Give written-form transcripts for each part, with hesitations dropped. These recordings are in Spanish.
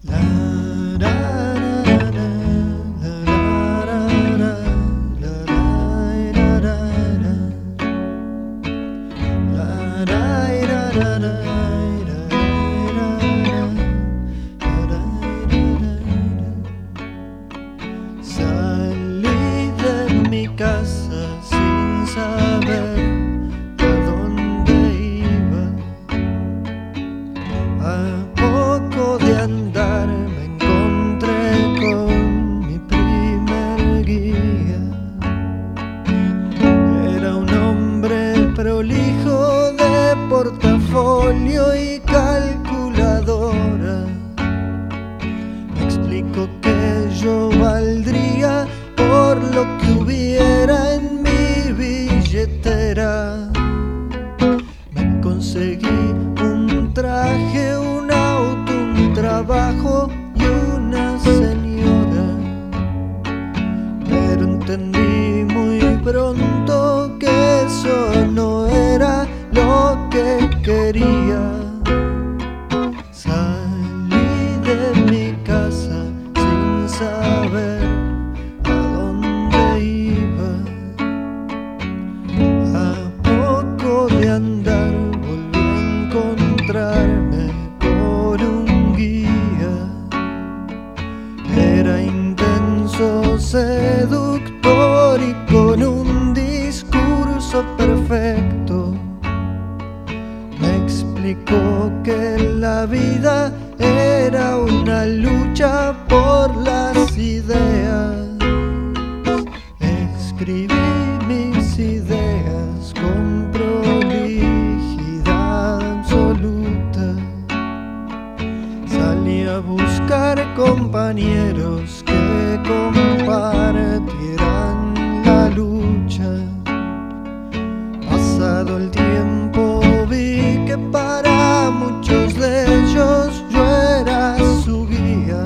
La, ra, ra, ra, ra, la, ra, ra, la, ra, ra, ra, la, ra, ra, ra, salí de mi casa sin saber a dónde iba. A poco de andar me encontré con mi primer guía. Era un hombre prolijo de portafolio y calculadora. Me explicó que yo valdría por lo que hubiera en mi billetera. Me conseguí un traje, un auto, un trabajo y una señora. Pero entendí muy pronto que eso no era lo que quería. Salí de mi casa sin saber a dónde iba. A poco de andar volví a encontrarme por un guía. Era intenso, seductor y con un discurso perfecto. Me explicó que la vida era una lucha por las ideas. Escribí mis ideas con prolijidad absoluta. Salí a buscar compañeros que compartieran la lucha. Pasado el tiempo vi que para muchos de ellos yo era su guía.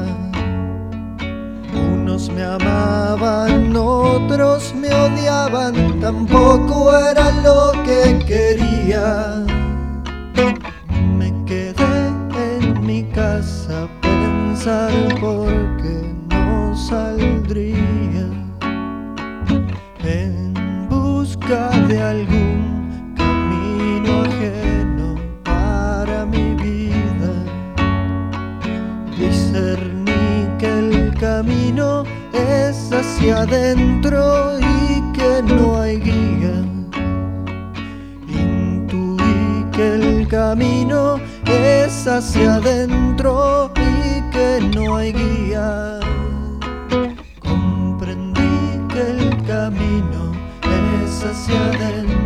Unos me amaban, otros me odiaban, tampoco era lo que quería. Me quedé en mi casa a pensar por qué no saldría, en busca de algún camino ajeno para mi vida. Discerní que el camino es hacia adentro y que no hay guía. Intuí que el camino es hacia adentro y que no hay guía. Comprendí que el camino es hacia adentro